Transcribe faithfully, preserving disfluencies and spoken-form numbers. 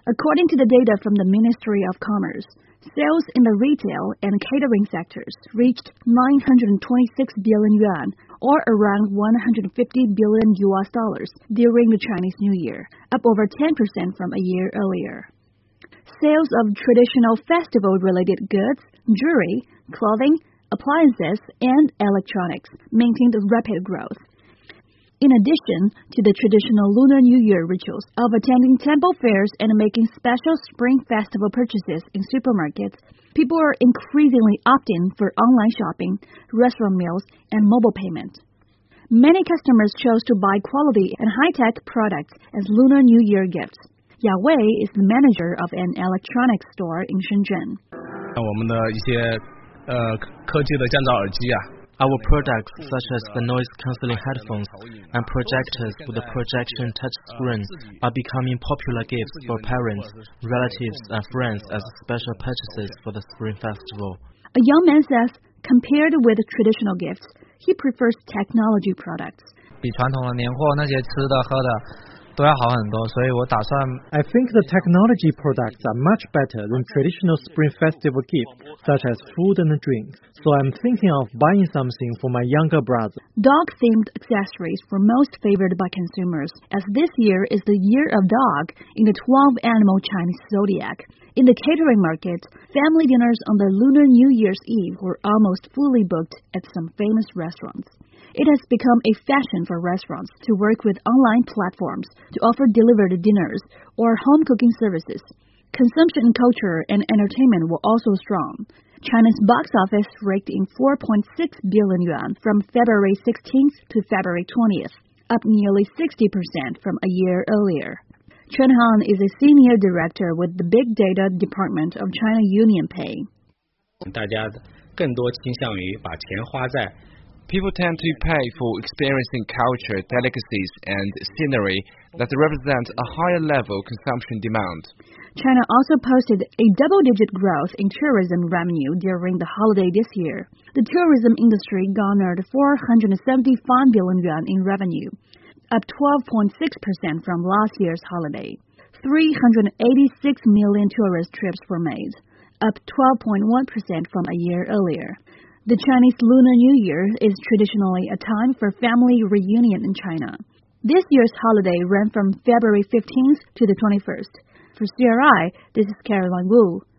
According to the data from the Ministry of Commerce, sales in the retail and catering sectors reached nine hundred twenty-six billion yuan, or around one hundred fifty billion U S dollars during the Chinese New Year, up over ten percent from a year earlier. Sales of traditional festival-related goods, jewelry, clothing, appliances, and electronics maintained rapid growth. In addition to the traditional Lunar New Year rituals of attending temple fairs and making special Spring Festival purchases in supermarkets, people are increasingly opting for online shopping, restaurant meals, and mobile payment. Many customers chose to buy quality and high-tech products as Lunar New Year gifts. Ya Wei is the manager of an electronics store in Shenzhen. 我们的一些呃科技的降噪耳机啊。 Our products, such as the noise-cancelling headphones and projectors with a projection touchscreen, are becoming popular gifts for parents, relatives, and friends as special purchases for the Spring Festival. A young man says, compared with traditional gifts, he prefers technology products. 比传统的年货那些吃的喝的都要好很多，所以我打算 I think the technology products are much better than traditional Spring Festival gifts, such as food and drinks. So I'm thinking of buying something for my younger brother. Dog-themed accessories were most favored by consumers, as this year is the Year of Dog in the twelve-animal Chinese zodiac. In the catering market, family dinners on the Lunar New Year's Eve were almost fully booked at some famous restaurants. It has become a fashion for restaurants to work with online platforms to offer delivered dinners or home cooking services. Consumption culture and entertainment were also strong. China's box office raked in four point six billion yuan from February sixteenth to February twentieth, up nearly sixty percent from a year earlier. Chen Han is a senior director with the Big Data Department of China UnionPay. 大家更多倾向于把钱花在 People tend to pay for experiencing culture, delicacies, and scenery that represent a higher level consumption demand. China also posted a double-digit growth in tourism revenue during the holiday this year. The tourism industry garnered four hundred seventy-five billion yuan in revenue, up twelve point six percent from last year's holiday. three hundred eighty-six million tourist trips were made, up twelve point one percent from a year earlier. The Chinese Lunar New Year is traditionally a time for family reunion in China. This year's holiday ran from February fifteenth to the twenty-first. For C R I, this is Caroline Wu.